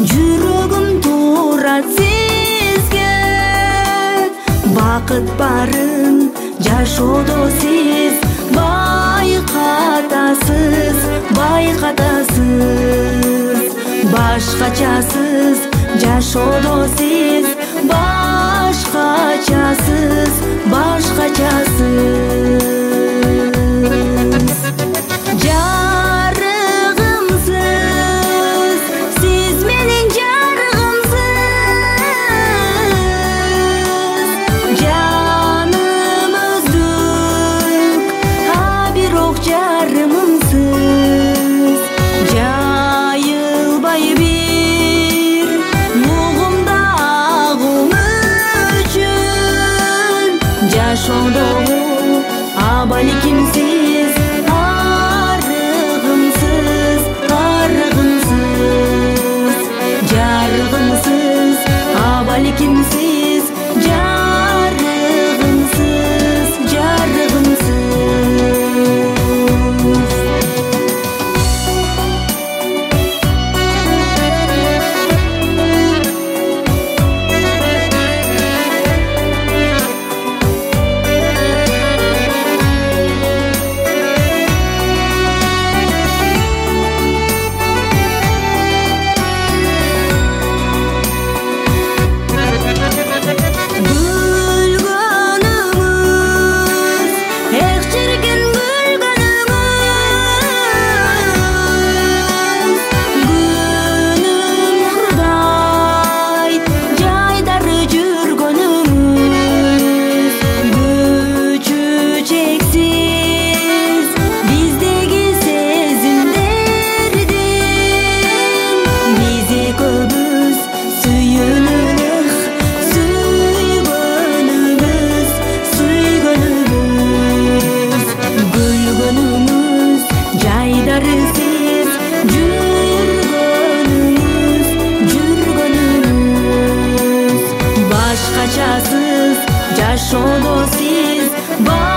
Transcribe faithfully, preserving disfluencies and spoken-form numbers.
жүрөгүм турат сизге. Бакыт барын жашоодо сиз байкатасыз, байкатасыз. Башкачасыз жашоодо сиз башкачасыз, башкачасыз. Жарыгымсыз, сиз менин жарыгымсыз. Жаным өздүк, а бирок жарымымсыз. Жайылбай бир мугумда агым үчүн. Жашоодогу абаликимсиз, арыгымсыз, арыгымсыз. Жарыгымсыз, абаликимсиз, жарыгымсыз, жарыгымсыз. Башкачасыз жашоодо сиз